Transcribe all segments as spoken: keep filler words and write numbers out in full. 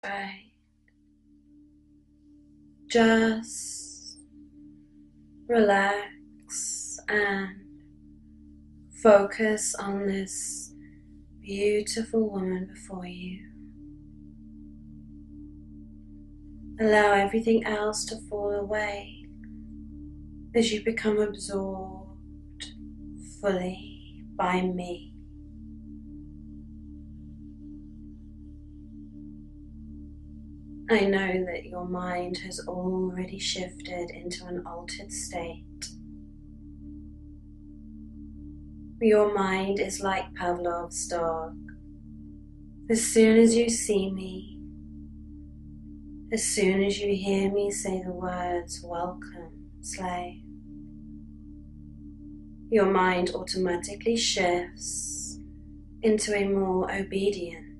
Right. Just relax and focus on this beautiful woman before you. Allow everything else to fall away as you become absorbed fully by me. I know that your mind has already shifted into an altered state. Your mind is like Pavlov's dog. As soon as you see me, as soon as you hear me say the words, "Welcome, slave," your mind automatically shifts into a more obedient,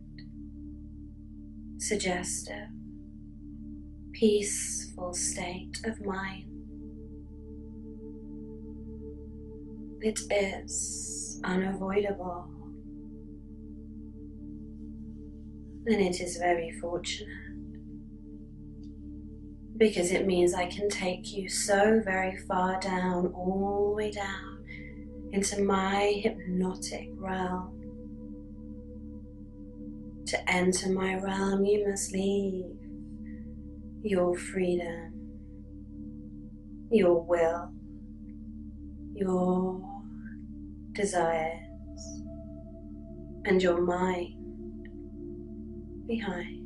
suggestive, peaceful state of mind. It is unavoidable, and it is very fortunate, because it means I can take you so very far down, all the way down into my hypnotic realm. To enter my realm, you must leave your freedom, your will, your desires, and your mind behind.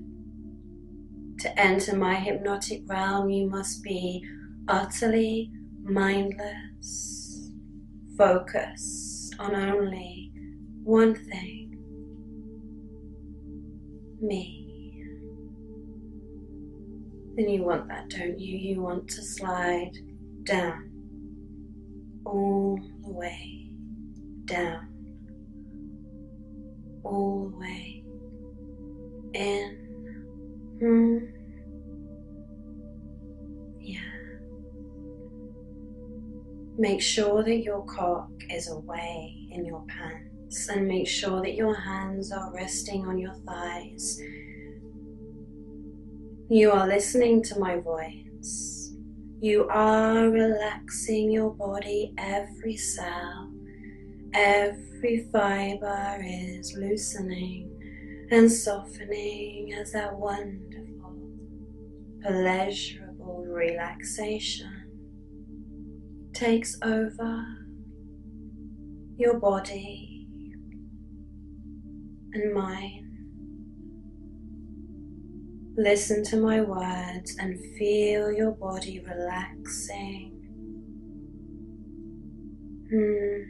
To enter my hypnotic realm, you must be utterly mindless, focused on only one thing: me. Then you want that, don't you? You want to slide down, all the way down, all the way in. Hmm. Yeah. Make sure that your cock is away in your pants, and make sure that your hands are resting on your thighs. You are listening to my voice. You are relaxing your body. Every cell, every fiber is loosening and softening as that wonderful, pleasurable relaxation takes over your body and mind. Listen to my words and feel your body relaxing. Hmm.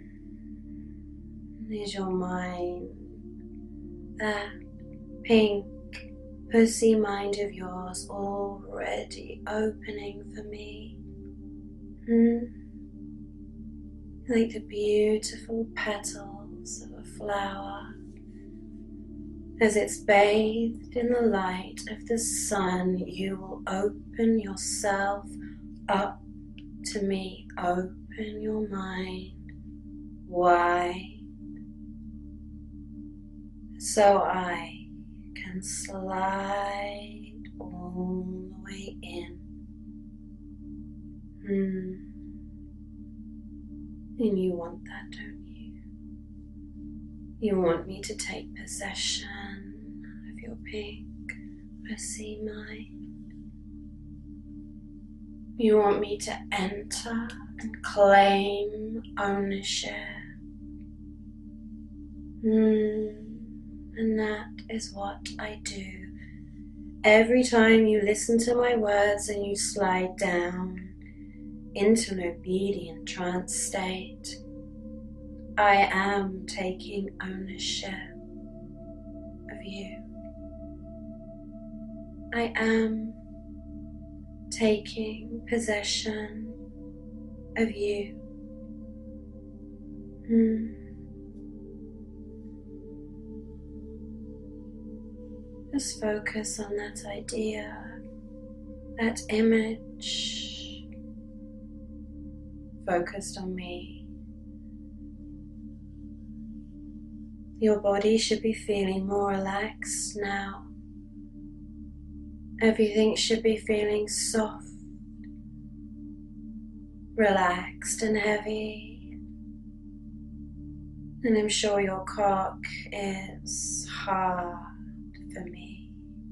Is your mind, that pink, pussy mind of yours, already opening for me? Hmm. Like the beautiful petals of a flower, as it's bathed in the light of the sun, you will open yourself up to me. Open your mind wide, so I can slide all the way in. Hmm. And you want that, don't you? You want me to take possession of your pink, pussy mind. You want me to enter and claim ownership. Hmm. And that is what I do. Every time you listen to my words and you slide down into an obedient trance state, I am taking ownership of you. I am taking possession of you. Hmm. Just focus on that idea, that image, focused on me. Your body should be feeling more relaxed now. Everything should be feeling soft, relaxed and heavy. And I'm sure your cock is hard for me.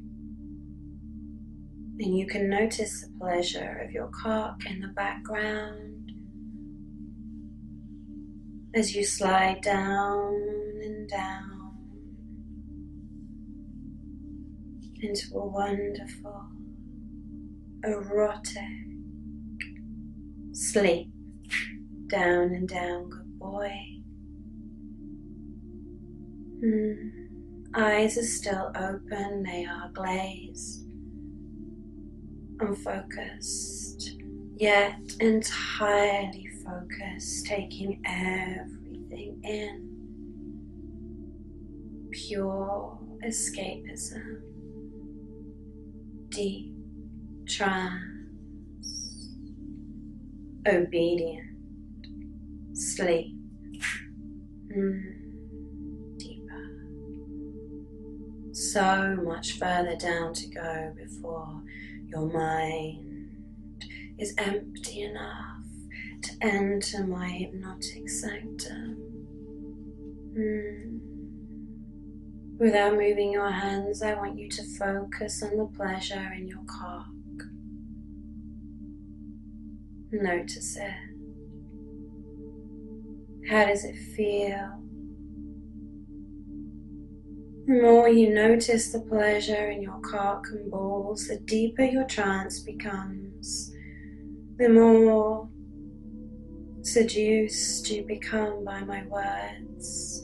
And you can notice the pleasure of your cock in the background as you slide down and down into a wonderful, erotic sleep. Down and down, good boy. Mm. Eyes are still open, they are glazed, unfocused, yet entirely focused, taking everything in. Pure escapism, deep trance, obedient sleep. Mm. Deeper. So much further down to go before your mind is empty enough to enter my hypnotic sanctum. Mm. Without moving your hands, I want you to focus on the pleasure in your cock. Notice it. How does it feel? The more you notice the pleasure in your cock and balls, the deeper your trance becomes. The more seduced you become by my words.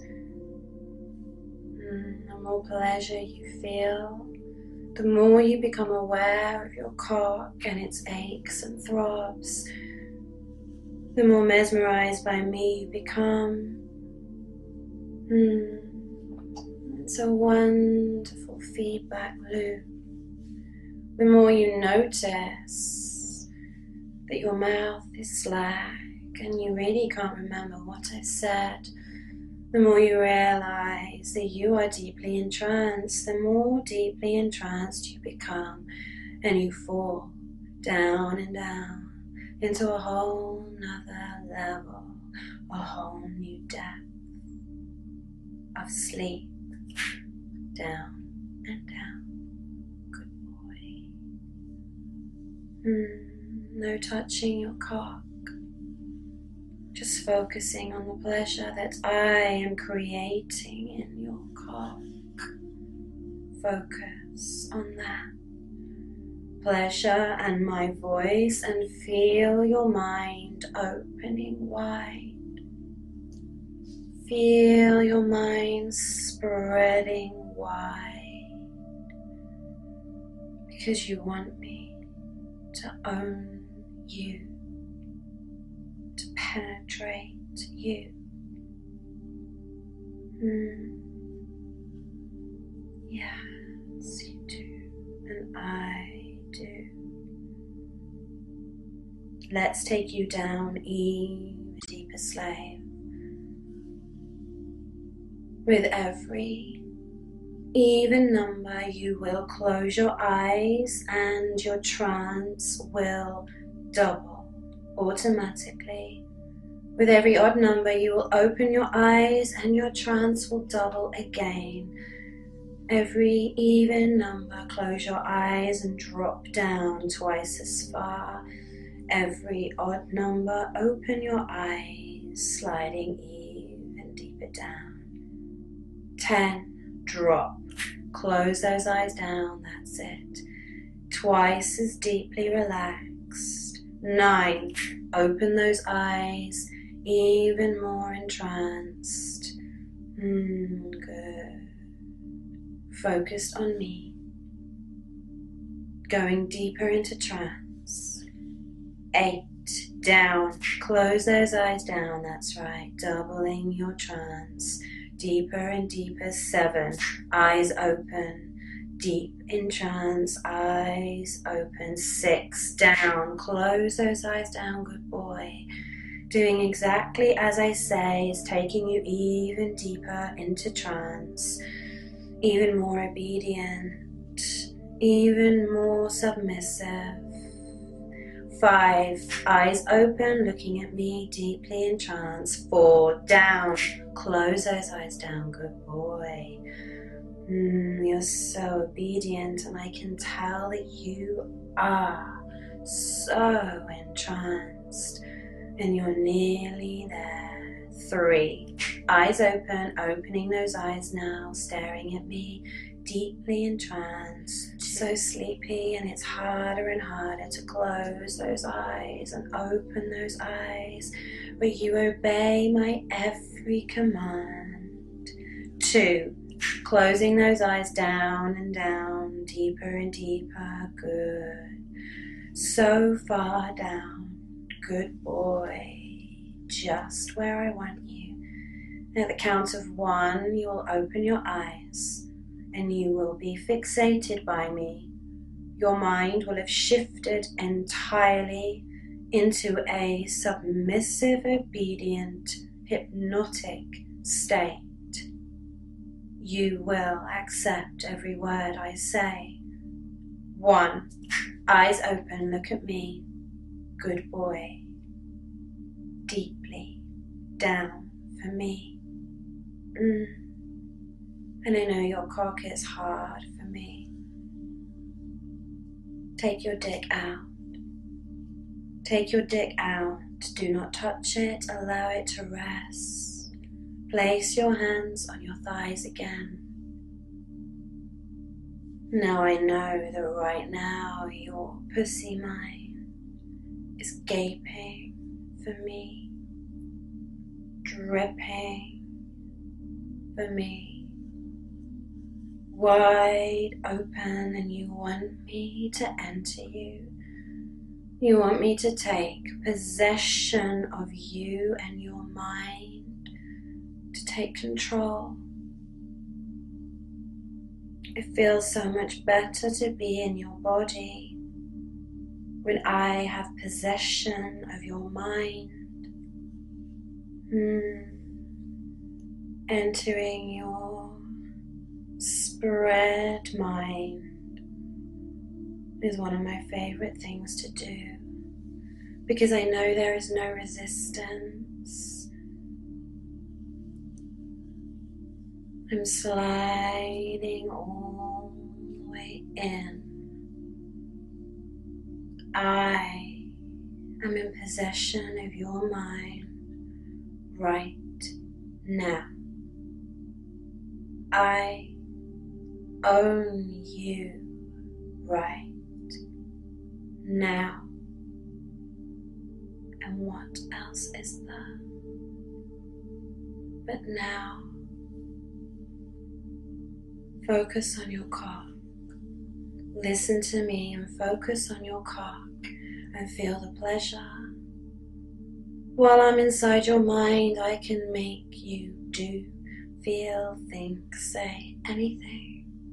Mm, the more pleasure you feel, the more you become aware of your cock and its aches and throbs, the more mesmerized by me you become. Mm. It's a wonderful feedback loop. The more you notice that your mouth is slack and you really can't remember what I said, the more you realize that you are deeply entranced, the more deeply entranced you become, and you fall down and down into a whole nother level, a whole new depth of sleep. Down and down. Good boy. Mm, no touching your cock. Just focusing on the pleasure that I am creating in your cock. Focus on that pleasure and my voice and feel your mind opening wide. Feel your mind spreading wide because you want me to own you, to penetrate you. Mm. Yes, you do, and I do. Let's take you down even deeper, slave. With every even number, you will close your eyes and your trance will double automatically. With every odd number, you will open your eyes and your trance will double again. Every even number, close your eyes and drop down twice as far. Every odd number, open your eyes, sliding even deeper down. Ten, drop. Close those eyes down, that's it. Twice as deeply relaxed. Nine, open those eyes, even more entranced. Mm, good. Focused on me. Going deeper into trance. Eight, down. Close those eyes down, that's right. Doubling your trance. Deeper and deeper. Seven, eyes open, deep in trance, eyes open. Six, down, close those eyes down, good boy. Doing exactly as I say is taking you even deeper into trance, even more obedient, even more submissive. Five, eyes open, looking at me, deeply entranced. Four, down, close those eyes down, good boy. Mm, you're so obedient, and I can tell that you are so entranced, and you're nearly there. Three, eyes open, opening those eyes now, staring at me, deeply entranced, so sleepy, and it's harder and harder to close those eyes and open those eyes, but you obey my every command. Two, closing those eyes down and down, deeper and deeper, good. So far down, good boy, just where I want you. At the count of one, you will open your eyes and you will be fixated by me. Your mind will have shifted entirely into a submissive, obedient, hypnotic state. You will accept every word I say. One, eyes open, look at me. Good boy. Deeply down for me. Mm. And I know your cock is hard for me. Take your dick out. Take your dick out. Do not touch it. Allow it to rest. Place your hands on your thighs again. Now I know that right now your pussy mind is gaping for me, dripping for me. Wide open, and you want me to enter you. You want me to take possession of you and your mind, to take control. It feels so much better to be in your body when I have possession of your mind. Hmm. Entering your spread mind is one of my favorite things to do, because I know there is no resistance. I'm sliding all the way in. I am in possession of your mind right now. I own you right now. And what else is there but now? Focus on your cock. Listen to me and focus on your cock and feel the pleasure. While I'm inside your mind, I can make you do, feel, think, say anything.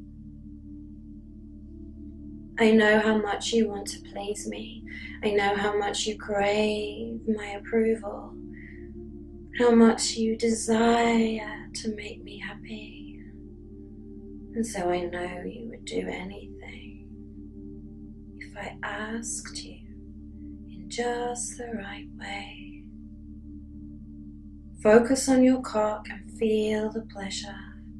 I know how much you want to please me. I know how much you crave my approval, how much you desire to make me happy. And so I know you would do anything if I asked you in just the right way. Focus on your cock and feel the pleasure.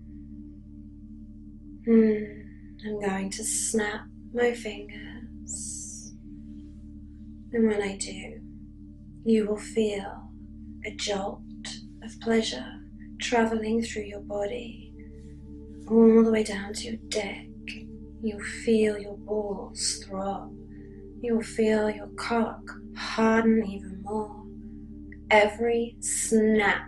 Hmm. I'm going to snap my fingers, and when I do, you will feel a jolt of pleasure traveling through your body, all the way down to your dick. You'll feel your balls throb. You'll feel your cock harden even more. Every snap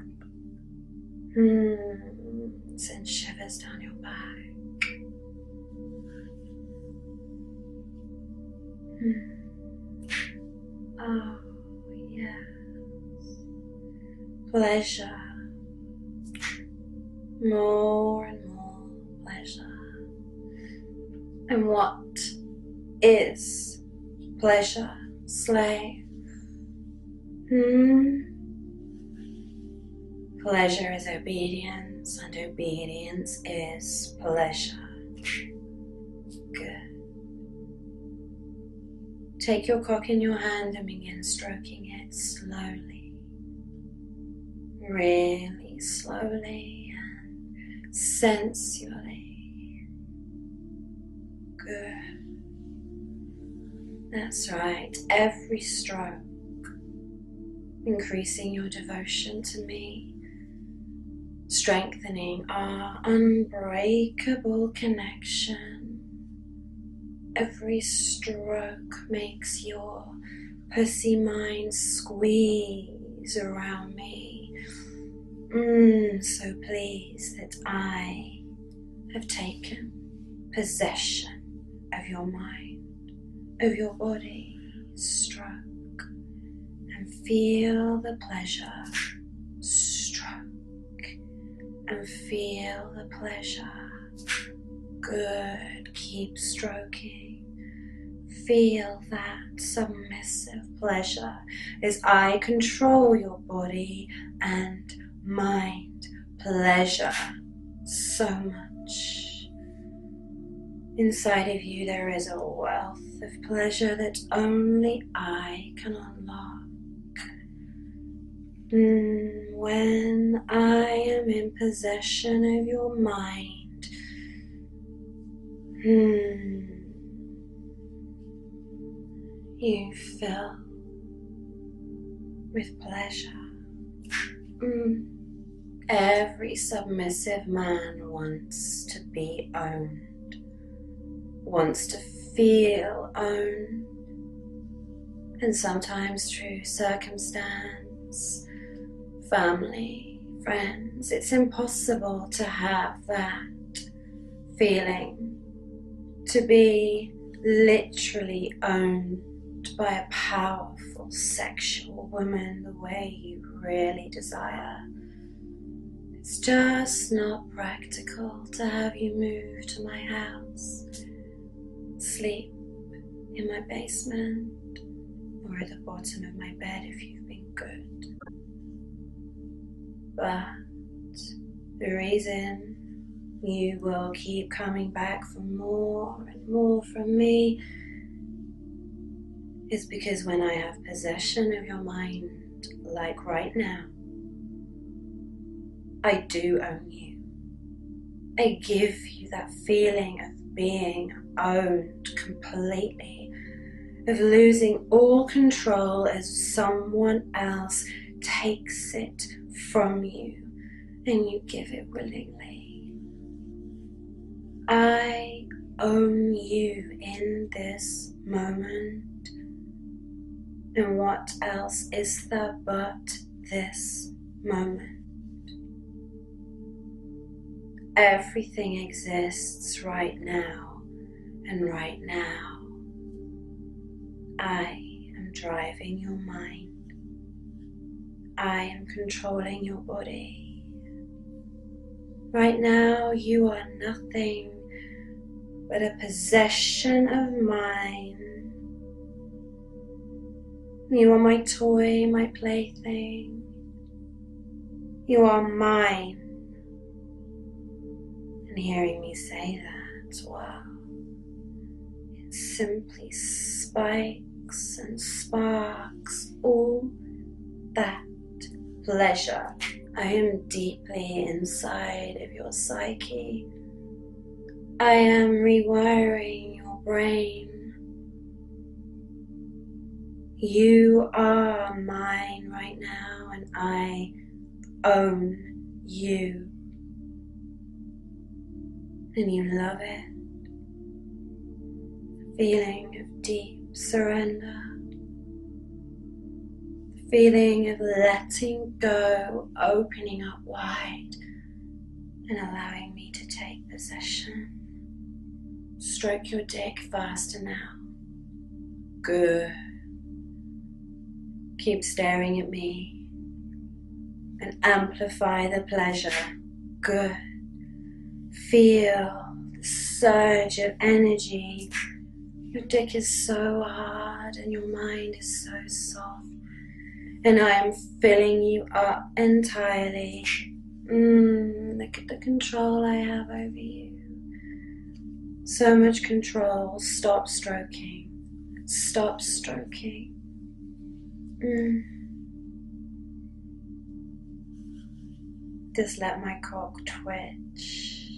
hmm, sends shivers down your back. Oh, yes. Pleasure. More and more pleasure. And what is pleasure, slave? Hmm? Pleasure is obedience, and obedience is pleasure. Good. take your cock in your hand and begin stroking it slowly, really slowly and sensually. Good. That's right. Every stroke, increasing your devotion to me, strengthening our unbreakable connection. Every stroke makes your pussy mind squeeze around me. Mm, so pleased that I have taken possession of your mind, of your body. Stroke and feel the pleasure. Stroke and feel the pleasure. Good. Keep stroking. Feel that submissive pleasure as I control your body and mind. Pleasure. So much. Inside of you there is a wealth of pleasure that only I can unlock. Mm, when I am in possession of your mind, mm, you fill with pleasure. Mm. Every submissive man wants to be owned, wants to feel owned, and sometimes through circumstance, family, friends, it's impossible to have that feeling, to be literally owned by a powerful sexual woman the way you really desire. It's just not practical to have you move to my house, sleep in my basement, or at the bottom of my bed if you've been good. But the reason you will keep coming back for more and more from me is because when I have possession of your mind, like right now, I do own you. I give you that feeling of being owned completely, of losing all control as someone else takes it from you and you give it willingly. I own you in this moment. And what else is there but this moment? Everything exists right now, and right now I am driving your mind. I am controlling your body. Right now you are nothing but a possession of mine. You are my toy, my plaything. You are mine. And hearing me say that, wow, it simply spikes and sparks all that pleasure. I am deeply inside of your psyche. I am rewiring your brain. You are mine right now, and I own you. And you love it. The feeling of deep surrender. The feeling of letting go, opening up wide, and allowing me to take possession. Stroke your dick faster now. Good. Keep staring at me and amplify the pleasure. Good. Feel the surge of energy. Your dick is so hard and your mind is so soft. And I am filling you up entirely. Mm, look at the control I have over you. So much control. Stop stroking. stop stroking. Mm. Just let my cock twitch.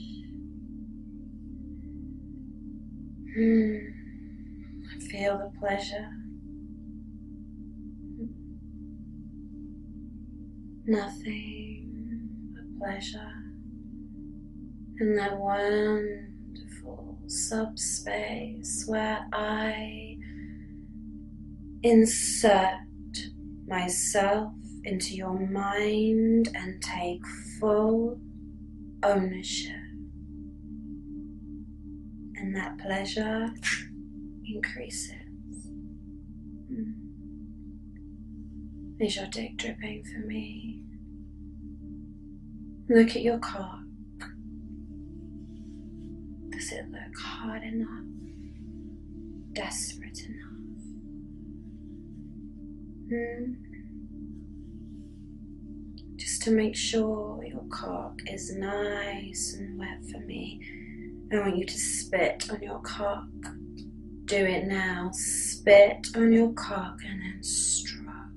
Mm. Feel the pleasure. Nothing but pleasure in that wonderful subspace where I insert myself into your mind and take full ownership. And that pleasure increases. Mm. Is your dick dripping for me? Look at your cock. Does it look hard enough? Desperate enough? Hmm? Just to make sure your cock is nice and wet for me, I want you to spit on your cock. Do it now. Spit on your cock and then stroke.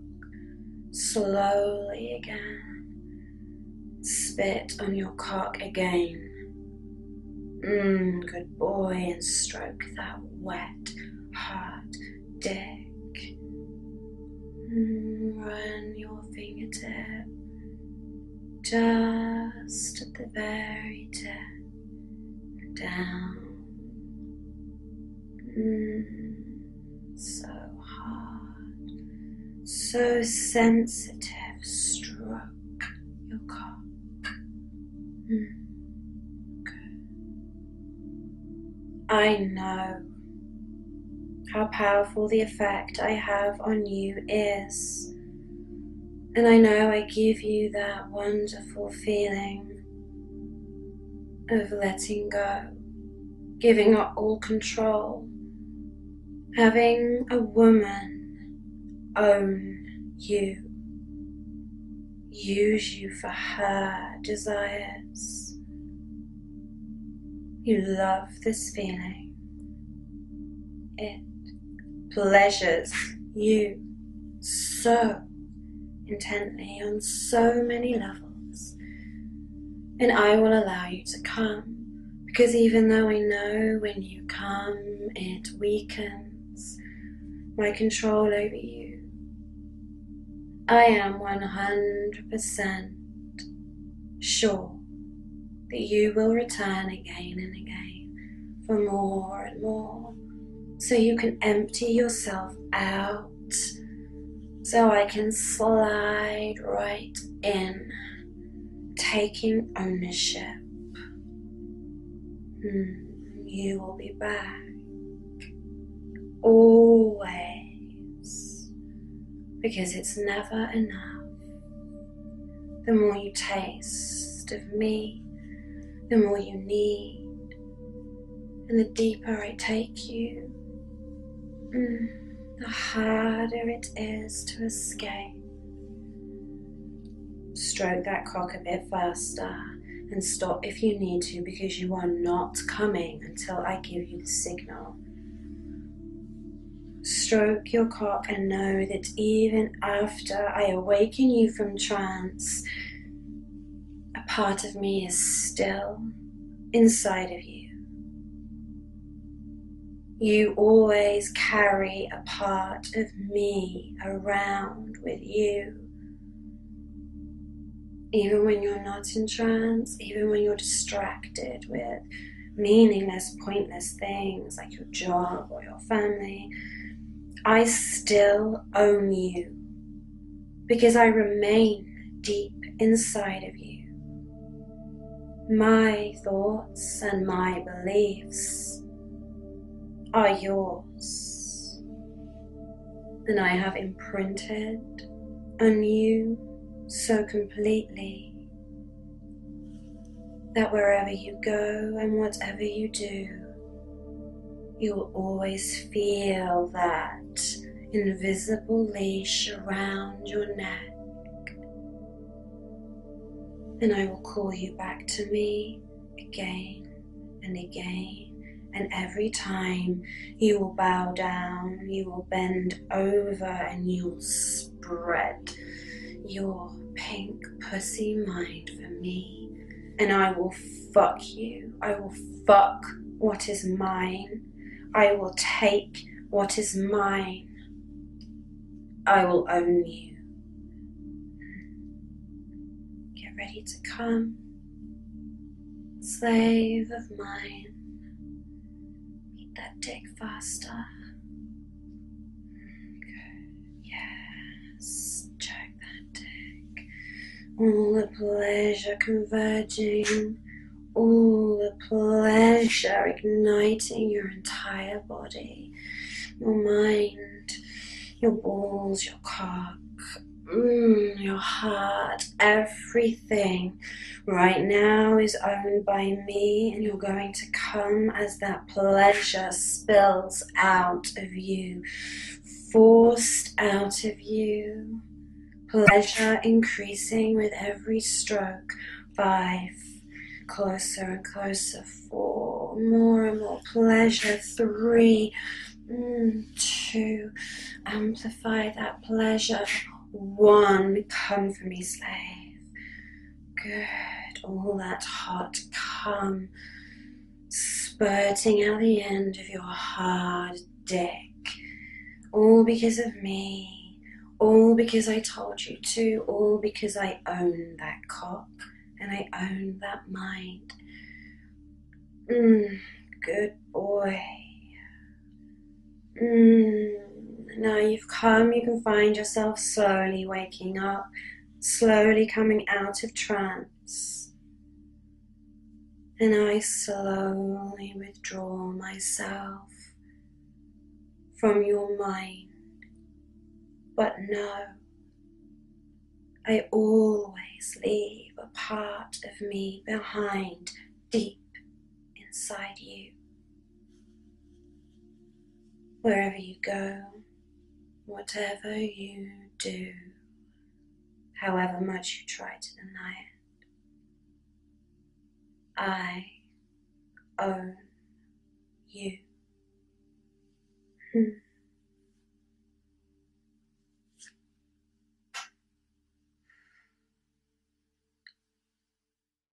Slowly again. Spit on your cock again. Mmm, good boy, and stroke that wet, hard dick. Mm, run your fingertip just at the very tip, down. Mm, so hard, so sensitive. Stroke your cock. Mm. I know how powerful the effect I have on you is, and I know I give you that wonderful feeling of letting go, giving up all control, having a woman own you, use you for her desires. You love this feeling. It pleasures you so intently on so many levels. And I will allow you to come, because even though I know when you come it weakens my control over you, I am one hundred percent sure that you will return again and again for more and more, so you can empty yourself out, so I can slide right in, taking ownership. Mm, you will be back, always, because it's never enough. The more you taste of me, the more you need, and the deeper I take you, mm, the harder it is to escape. Stroke that cock a bit faster and stop if you need to, because you are not coming until I give you the signal. Stroke your cock and know that even after I awaken you from trance, a part of me is still inside of you. You always carry a part of me around with you. Even when you're not in trance, even when you're distracted with meaningless, pointless things like your job or your family, I still own you, because I remain deep inside of you. My thoughts and my beliefs are yours, and I have imprinted on you so completely that wherever you go and whatever you do, you will always feel that invisible leash around your neck. And I will call you back to me again and again And every time you will bow down, you will bend over and you'll spread your pink pussy mind for me. And I will fuck you. I will fuck what is mine. I will take what is mine. I will own you. Get ready to come, slave of mine. Beat that dick faster. Good. Yes, check that dick. All the pleasure converging, all the pleasure igniting your entire body, your mind, your balls, your cock, mm, your heart, everything right now is owned by me, and you're going to come as that pleasure spills out of you, forced out of you. Pleasure increasing with every stroke. Five, closer and closer. Four, more and more pleasure. Three, mm, two, amplify that pleasure. One, come for me, slave. Good, all that hot cum spurting out the end of your hard dick. All because of me. All because I told you to, all because I own that cock and I own that mind. Mm, good boy. Mm, now you've come, you can find yourself slowly waking up, slowly coming out of trance. And I slowly withdraw myself from your mind. But no, I always leave a part of me behind, deep inside you. Wherever you go, whatever you do, however much you try to deny it, I own you. Hmm.